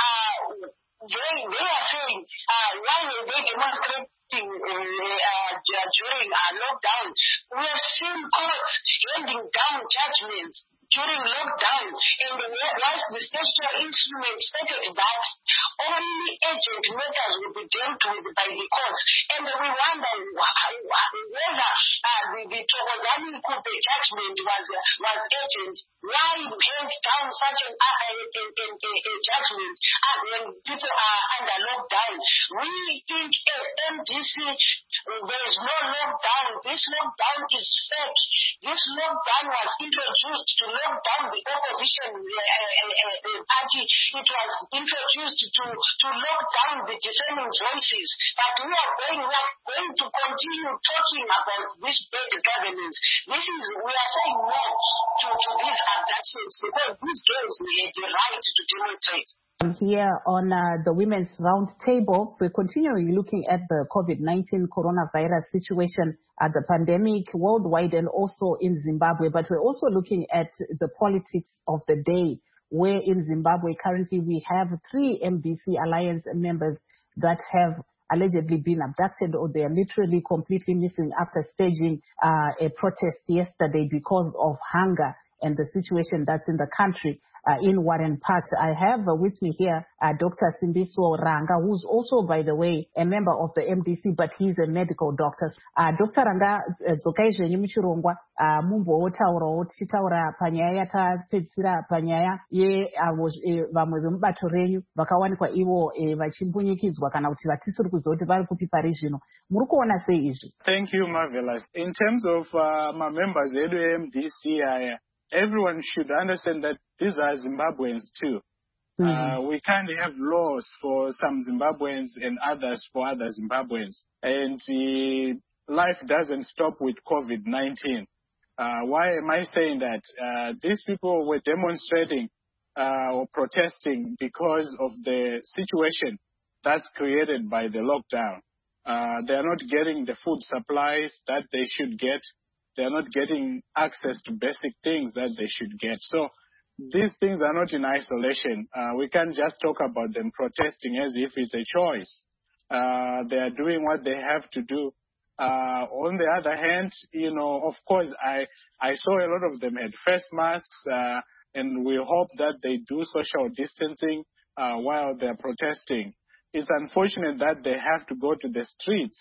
they are saying why were they demonstrating during lockdown? We have seen courts handing down judgments during lockdown, and whilst the statutory instrument stated that only urgent matters will be dealt with by the courts, and we wonder whether the Thokozani Kupe judgment was urgent. Why hand down such a judgment when people are under lockdown? We think as MDC there is no lockdown. this lockdown is fake. This lockdown was introduced to lock down the opposition party. It was introduced to lock down the dissenting voices. But we are going to continue talking about this bad governance. We are saying no to these abductions because these girls had the right to demonstrate. Here on the Women's Roundtable, we're continuing looking at the COVID-19 coronavirus situation, the pandemic worldwide and also in Zimbabwe. But we're also looking at the politics of the day, where in Zimbabwe currently we have 3 MDC Alliance members that have allegedly been abducted, or they are literally completely missing after staging a protest yesterday because of hunger and the situation that's in the country. In Warren Park. I have with me here Dr. Simbiso Ranga, who's also, by the way, a member of the MDC, but he's a medical doctor. Dr. Ranga, dzokai muchirongwa mumbotaurawo tichitaura panyaya yatapedzisira panyaya vamwe vemubato renyu vakawanikwa ivo vachimbunyikidzwa kana kuti vatisiri kuziva kuti vari kupi pari zvino. Muri kuona sei izvi? Thank you, Marvelous. In terms of my members edu MDC, everyone should understand that these are Zimbabweans too. We can't have laws for some Zimbabweans and others for other Zimbabweans. And life doesn't stop with COVID-19. Why am I saying that? These people were demonstrating or protesting because of the situation that's created by the lockdown. They are not getting the food supplies that they should get. They are not getting access to basic things that they should get. So these things are not in isolation. We can't just talk about them protesting as if it's a choice. They are doing what they have to do. On the other hand, of course, I saw a lot of them had face masks, and we hope that they do social distancing while they're protesting. It's unfortunate that they have to go to the streets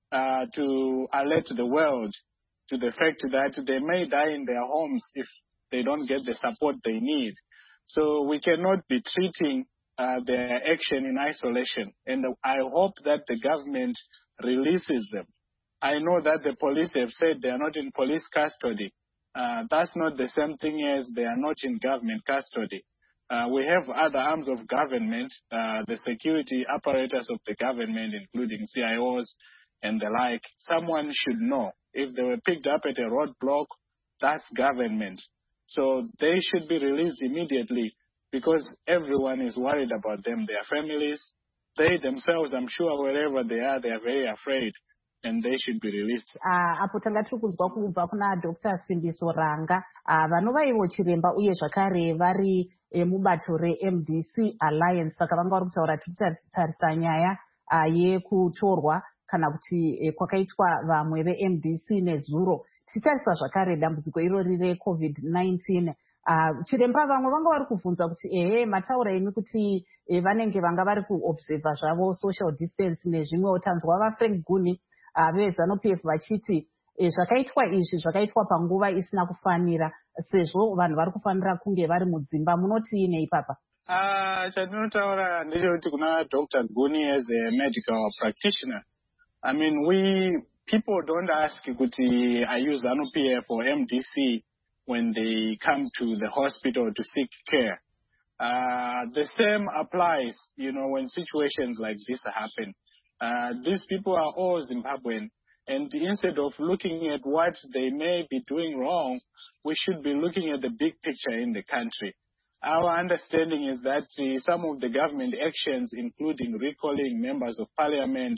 to alert the world to the fact that they may die in their homes if they don't get the support they need. So we cannot be treating their action in isolation. And I hope that the government releases them. I know that the police have said they are not in police custody. That's not the same thing as they are not in government custody. We have other arms of government, the security apparatus of the government, including CIOs and the like. Someone should know. If they were picked up at a roadblock, that's government. So they should be released immediately because everyone is worried about them, their families. They themselves, I'm sure, wherever they are very afraid, and they should be released. Apo tanga tiri kunzwa kubva kuna Dr. Simbiso Ranga vanova ivo chiremba uye zvakare vari mubato reMDC Alliance. Saka vanga vari kutaura tichitarisa nyaya yekutorwa kana kuti kwakaitwa vamwe veMDC nezuro. Tichitarisa zvakare dambudziko irori reCovid-19. Chiremba vamwe vanga vari kubvunza kuti mataura imi kuti vanenge vanga vari kuobserva zvavo social distance nezvimwewo. Tanzwa vaFrank Guni veZANU-PF vachiti zvakaitwa izvi zvakaitwa panguva isina kufanira sezvo vanhu vari kufanira kunge vari mudzimba. Munoti nei papa? Chandinotaura ndechekuti kuna Dr. Guni as a medical practitioner, I mean, people don't ask kuti I use ZANU-PF or MDC when they come to the hospital to seek care. The same applies, when situations like this happen. These people are all Zimbabwean, and instead of looking at what they may be doing wrong, we should be looking at the big picture in the country. Our understanding is that some of the government actions, including recalling members of parliament,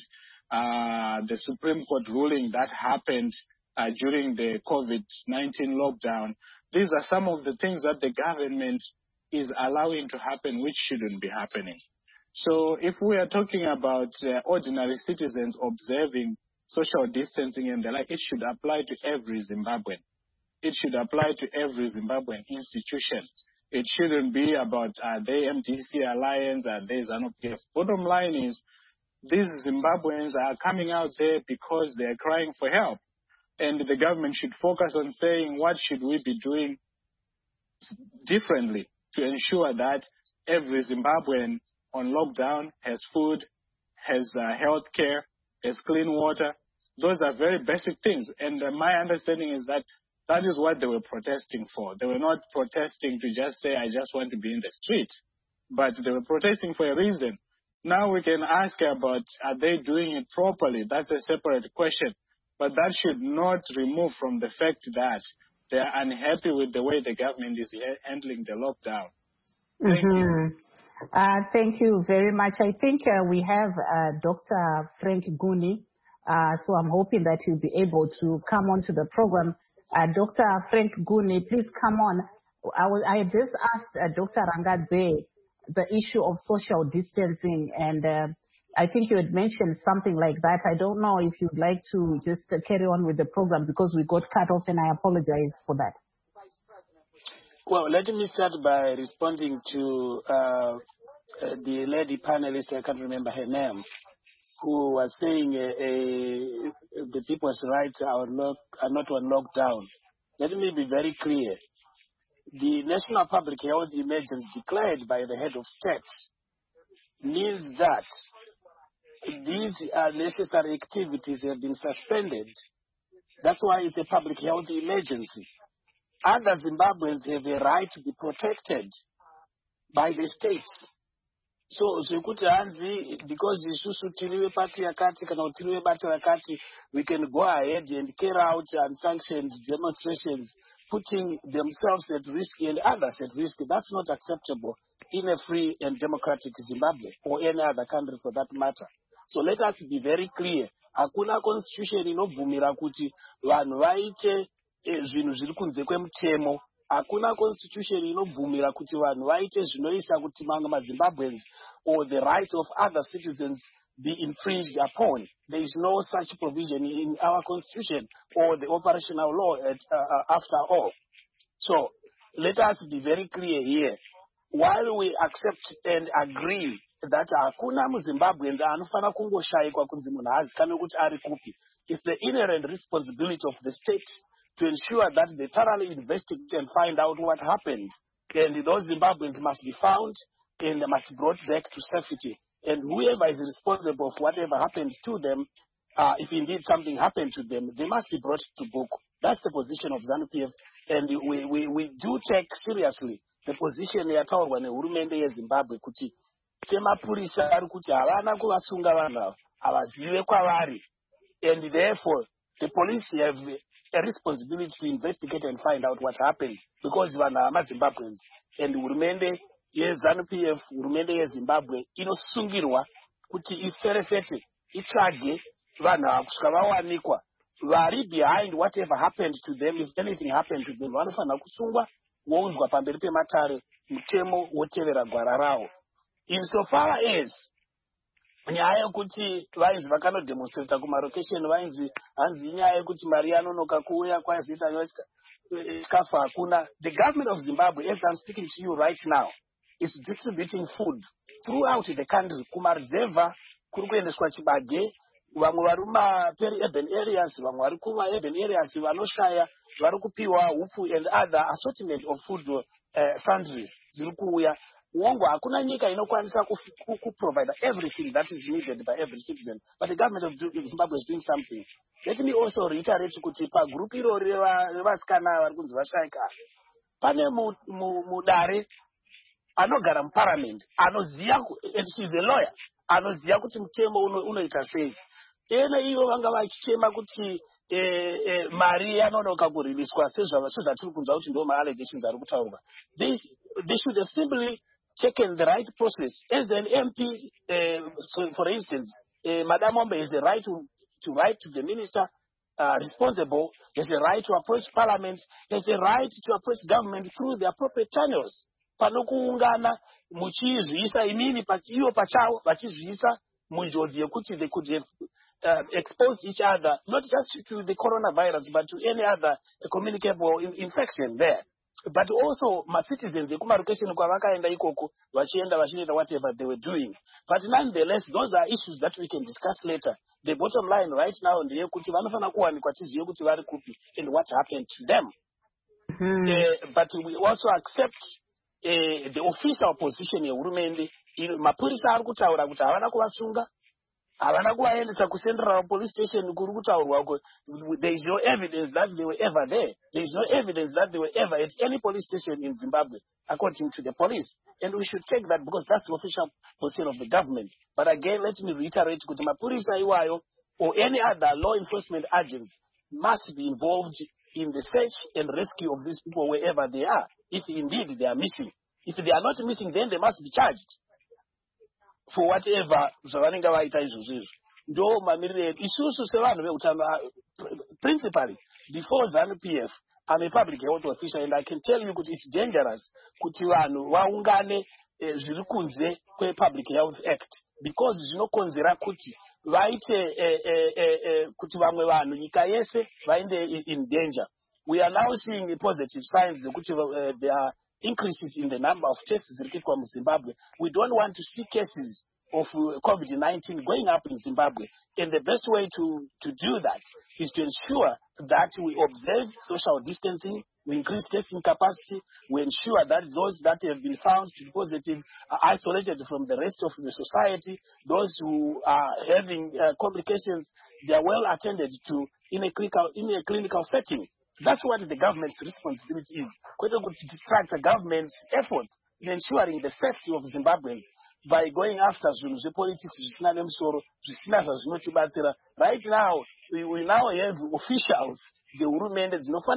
the Supreme Court ruling that happened during the COVID-19 lockdown, these are some of the things that the government is allowing to happen which shouldn't be happening. So if we are talking about ordinary citizens observing social distancing and the like, it should apply to every Zimbabwean. It should apply to every Zimbabwean institution. It shouldn't be about the MDC Alliance and they ZANU-PF. Bottom line is, these Zimbabweans are coming out there because they are crying for help. And the government should focus on saying what should we be doing differently to ensure that every Zimbabwean on lockdown has food, has health care, has clean water, Those are very basic things. And my understanding is that that is what they were protesting for. They were not protesting to just say, I just want to be in the street. But they were protesting for a reason. Now we can ask about, are they doing it properly? That's a separate question. But that should not remove from the fact that they are unhappy with the way the government is handling the lockdown. Thank you. Thank you very much. I think we have Dr. Frank Guni, so I'm hoping that he'll be able to come onto the program. Dr. Frank Guni, please come on. I just asked Dr. Rangadze the issue of social distancing, and I think you had mentioned something like that. I don't know if you'd like to just carry on with the program because we got cut off, and I apologize for that. Well, let me start by responding to the lady panelist, I can't remember her name, who was saying the people's rights are not on lockdown. Let me be very clear. The National Public Health Emergency declared by the head of state means that these necessary activities have been suspended. That's why it's a public health emergency. Other Zimbabweans have a right to be protected by the states. So, because we can go ahead and carry out unsanctioned demonstrations, putting themselves at risk and others at risk. That's not acceptable in a free and democratic Zimbabwe or any other country for that matter. So let us be very clear. Hakuna constitution inobvumira kuti vanhu vaite zvinhu zviri kunze kwemutemo. Hakuna constitution inobvumira kuti vanhu vaite zvinoisa kuti mamwe maZimbabweans or the rights of other citizens be infringed upon. There is no such provision in our constitution or the operational law after all. So let us be very clear here. While we accept and agree that hakuna muZimbabweans anofana kungoshaikwa kunzi munhu hazikanwe kuti ari kupi, it's the inherent responsibility of the state to ensure that they thoroughly investigate and find out what happened. And those Zimbabweans must be found and must be brought back to safety. And whoever is responsible for whatever happened to them, if indeed something happened to them, they must be brought to book. That's the position of ZANU-PF. And we do take seriously the position yataurwa nehurumende yeZimbabwe kuti semapurisa ari kuti havana kuvasunga vanhu ava, havazive kwavari. And therefore, the police have a responsibility to investigate and find out what happened because vanhu havaZimbabweans. And hurumende yeZANU-PF, hurumende yeZimbabwe inosungirwa kuti iferefete, itsvage vanhu ava kusvika vawanikwa. Vari behind whatever happened to them, if anything happened to them, vanofanira kusungwa, vounzwa pamberi pematare, mutemo wotevera gwara ravo. Insofar as nyaya yekuti vainzi vakanodemonstrata kumarokesheni vainzi hanzi inyaya yekuti mari yanonoka kuuya kwaziita chikafu hakuna. The government of Zimbabwe, as I'm speaking to you right now, is distributing food throughout the country. Kumarizeva kuri kuendeswa chibage, vamwe vari mumaperi-urban areas, vamwe vari kuma-urban areas vanoshaya vari kupiwa hupfu and other assortment of food sundries ziri kuuya. Uongo hakuna nyika inokwanisa kuprovide everything that is needed by every citizen, but the government of Zimbabwe is doing something. Let me also reiterate kuti pagroup iro revasikana vari kunzi vashaika, pane mudare anogara muparliament anoziva, and she's a lawyer, anoziva kuti mutemo unoita sei. Ene ivo vanga vachichema kuti mari yanonoka kuriliswa sezvatiri kunzwa kuti ndo ma-allegations ari kutaurwa. They should have simply taken the right process. As an MP, for instance, Madam Ombe has a right to write to the minister responsible, has a right to approach parliament, has a right to approach government through the appropriate channels. Panokuungana muchizvisa imini ivo pachavo vachizvisa munjodzi yekuti they could have exposed each other, not just to the coronavirus, but to any other communicable infection there. But also, my citizens, whatever they were doing. But nonetheless, those are issues that we can discuss later. The bottom line right now, and what happened to them. But we also accept the official position of Urumende. Mapurisa ari kutaura kuti havana kuvasunga, havana kuvaendesa kucentral police station kuri kutaurwa. There is no evidence that they were ever there. There is no evidence that they were ever at any police station in Zimbabwe, according to the police. And we should take that because that's the official position of the government. But again, let me reiterate, kuti mapurisa iwayo or any other law enforcement agents must be involved in the search and rescue of these people wherever they are, if indeed they are missing. If they are not missing, then they must be charged for whatever zvavanenge vaita izvozvo. Ndo mamiriro edu isusu sevanhu veutano, principally before ZANU-PF, I'm a public health official, and I can tell you that it's dangerous kuti vanhu vaungane zviri kunze kwePublic Health Act, because zvinokonzera kuti vaite kuti vamwe vanhu nyika yese vaende in danger. We are now seeing the positive signs that there are increases in the number of tests from Zimbabwe. We don't want to see cases of COVID-19 going up in Zimbabwe. And the best way to do that is to ensure that we observe social distancing, we increase testing capacity, we ensure that those that have been found to be positive are isolated from the rest of the society. Those who are having complications, they are well attended to in a clinical setting. That's what the government's responsibility is. Whether to distract the government's efforts in ensuring the safety of Zimbabweans by going after the politics. Right now, we now have officials, the women,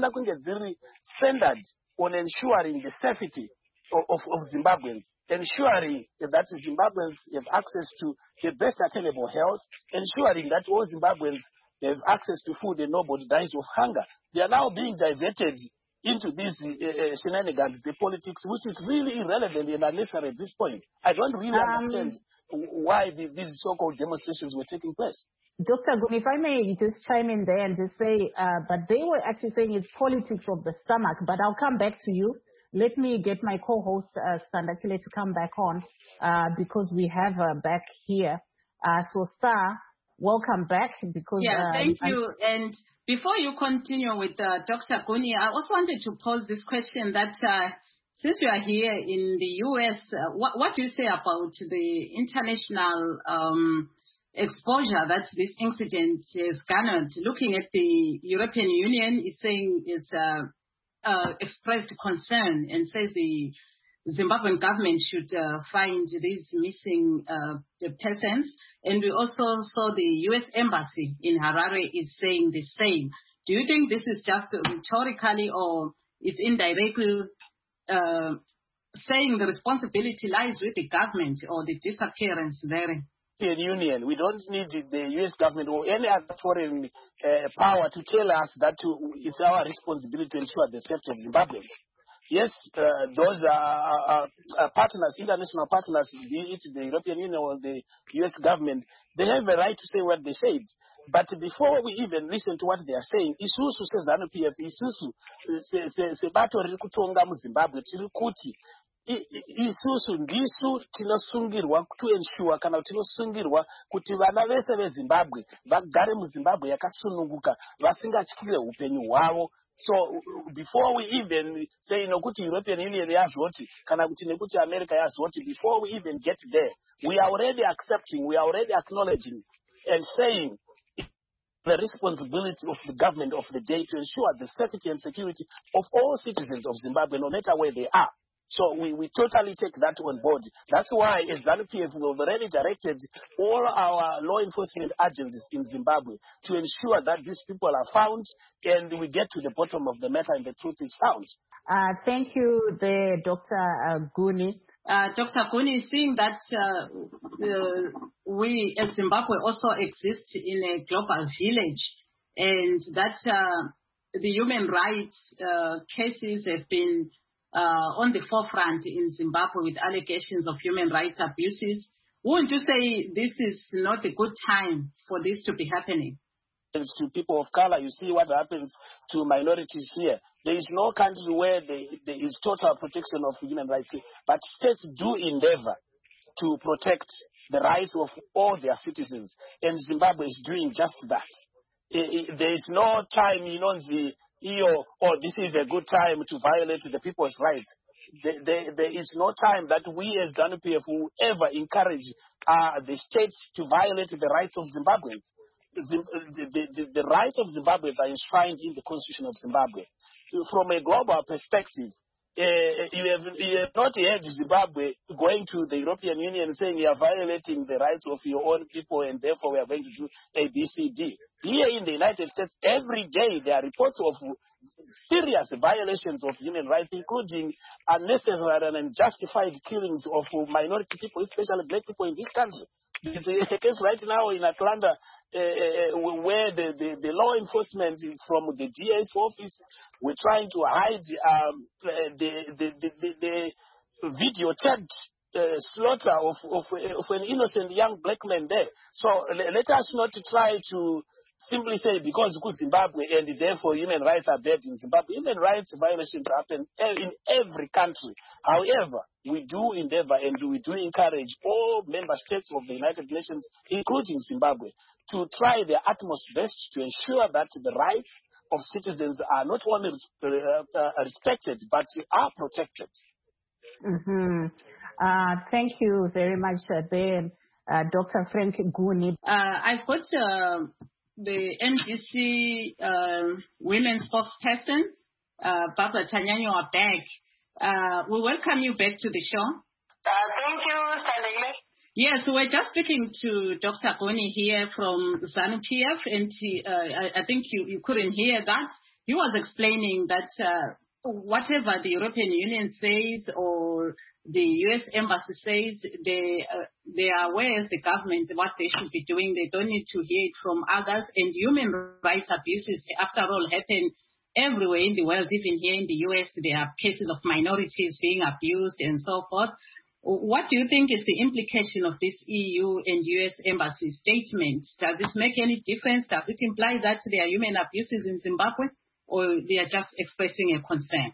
centered on ensuring the safety of Zimbabweans, ensuring that Zimbabweans have access to the best attainable health, ensuring that all Zimbabweans have access to food and nobody dies of hunger. They are now being diverted into these shenanigans, the politics, which is really irrelevant and unnecessary at this point. I don't really understand why these so-called demonstrations were taking place. Dr. Guni, if I may just chime in there and just say, but they were actually saying it's politics of the stomach, but I'll come back to you. Let me get my co-host, Standakile, to come back on, because we have her back here. So, Star, welcome back. Because thank you. And before you continue with Dr. Guni, I also wanted to pose this question that since you are here in the U.S., what do you say about the international exposure that this incident has garnered? Looking at the European Union is saying is expressed concern and says the Zimbabwean government should find these missing persons. And we also saw the U.S. Embassy in Harare is saying the same. Do you think this is just rhetorically or is indirectly saying the responsibility lies with the government or the disappearance there? Union. We don't need the U.S. government or any other foreign power to tell us that it's our responsibility to ensure the safety of Zimbabweans. Yes, those are partners, international partners, be it the European Union or the U.S. government. They have a right to say what they said. But before we even listen to what they are saying, isusu says ZANU-PF, isusu sebato riri kutonga muZimbabwe tiri kuti isusu ndisu tinosungirwa to ensure kana tinosungirwa kuti vana vese veZimbabwe vagare muZimbabwe yakasununguka vasingatyire upenyu hwavo. So before we even say kuti European Union yazoti kana kuti nekuti America yazoti, before we even get there, we are already accepting, we are already acknowledging and saying the responsibility of the government of the day to ensure the safety and security of all citizens of Zimbabwe, no matter where they are. So we totally take that on board. That's why, as ZANU-PF, we've already directed all our law enforcement agencies in Zimbabwe to ensure that these people are found and we get to the bottom of the matter and the truth is found. Thank you, Dr. Guni. Dr. Guni, seeing that we as Zimbabwe also exist in a global village and that the human rights cases have been on the forefront in Zimbabwe with allegations of human rights abuses, wouldn't you say this is not a good time for this to be happening? To people of color, you see what happens to minorities here. There is no country where there is total protection of human rights, but states do endeavor to protect the rights of all their citizens, and Zimbabwe is doing just that. There is no time, this is a good time to violate the people's rights. there is no time that we as ZANU-PF will ever encourage the states to violate the rights of Zimbabweans. The rights of Zimbabweans are enshrined in the Constitution of Zimbabwe. From a global perspective, you have not heard Zimbabwe going to the European Union saying you are violating the rights of your own people and therefore we are going to do A, B, C, D. Here in the United States, every day there are reports of serious violations of human rights, including unnecessary and unjustified killings of minority people, especially black people in this country. There's a case right now in Atlanta where the law enforcement from the DA's office were trying to hide the videotaped slaughter of an innocent young black man there. So let us not try to simply say because Zimbabwe and therefore human rights are bad in Zimbabwe. Human rights violations happen in every country. However, we do endeavor and we do encourage all member states of the United Nations, including Zimbabwe, to try their utmost best to ensure that the rights of citizens are not only respected but are protected. Mm-hmm. Thank you very much, Dr. Frank Guni. I've got the NDC women's spokesperson, Barbara Tanyanywa, back. We welcome you back to the show. Thank you, Stanley. Yes, we're just speaking to Dr. Guni here from ZANU-PF, and I think you couldn't hear that. He was explaining that whatever the European Union says or the U.S. Embassy says, they are aware as the government what they should be doing. They don't need to hear it from others. And human rights abuses, after all, happen everywhere in the world. Even here in the U.S., there are cases of minorities being abused and so forth. What do you think is the implication of this EU and U.S. Embassy statement? Does this make any difference? Does it imply that there are human abuses in Zimbabwe, or they are just expressing a concern?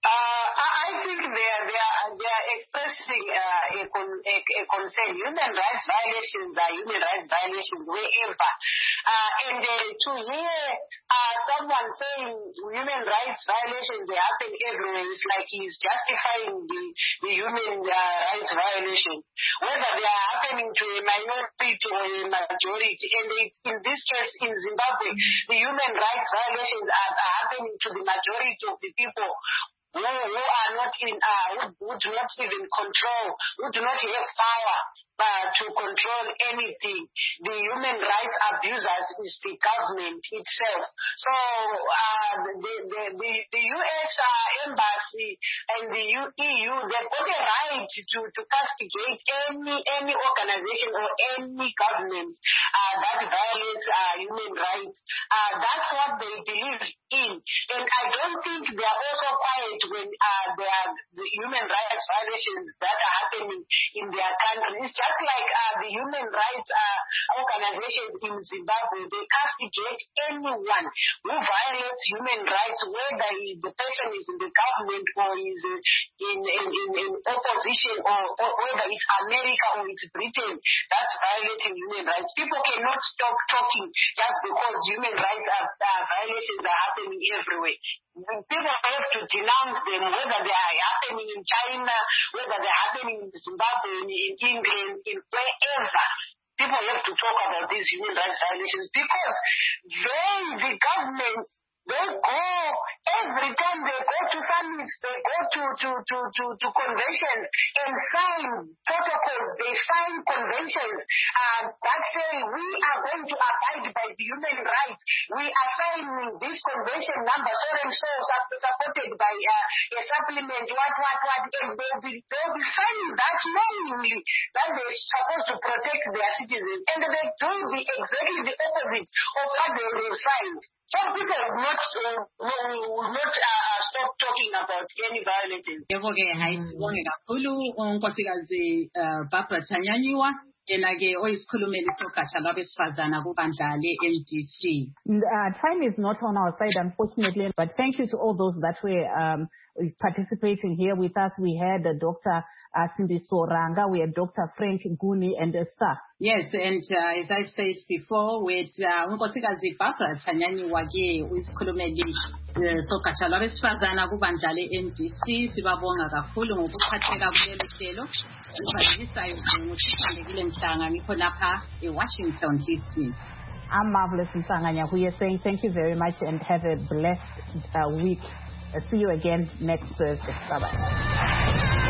I think they are expressing a concern. Human rights violations are human rights violations wherever. And to hear someone saying human rights violations, they happen everywhere, it's like he's justifying the human rights violations, whether they are happening to a minority or a majority. And in this case, in Zimbabwe, the human rights violations are happening to the majority of the people who are not in, who do not even control, who do not have power to control anything. The human rights abusers is the government itself. So the U.S. Embassy and the EU, they've got a right to castigate any organization or any government that violates human rights. That's what they believe in. And I don't think they are also quiet when there are the human rights violations that are happening in their country. It's just like the human rights organizations in Zimbabwe, they castigate anyone who violates human rights, whether the person is in the government or is in opposition, or whether it's America or it's Britain that's violating human rights. People cannot stop talking just because human rights violations are happening everywhere. People have to denounce them, whether they are happening in China, whether they're happening in Zimbabwe, in England, in wherever. People have to talk about these human rights violations because the governments, they go, every time they go to summits, they go to conventions and sign protocols, they sign conventions that say we are going to abide by the human rights. We are signing this convention number so and so, supported by a supplement, and they'll be signing that knowingly that they're supposed to protect their citizens, and they do exactly the opposite of what they signed. Some people will not stop talking about any violence. Yebo-ke hayibonge kakhulu unkosikazi Barbara Tanyanywa yena-ke oyisikhulumeli sogatsha lwabesifazana kubandla le-MDC. Time is not on our side, unfortunately, but thank you to all those that were participating here with us. We had Dr. Simbiso Ranga, we had Dr. Frank Guni, and Sir Yes, and as I said before, with unkosikazi Barbara Tanyanywa ke uyisikhulumeli sogatsha lwabesifazana kubandla le-NDC. Sibabonga kakhulu ngokuphatheka kuleli hlelo esibhalisayo ngokuthi Thandekile Mhlanga ngikho lapha eWashington DC. I'm Marvelous Mhlanga Nyahuye saying thank you very much and have a blessed week. See you again next Thursday. Bye-bye.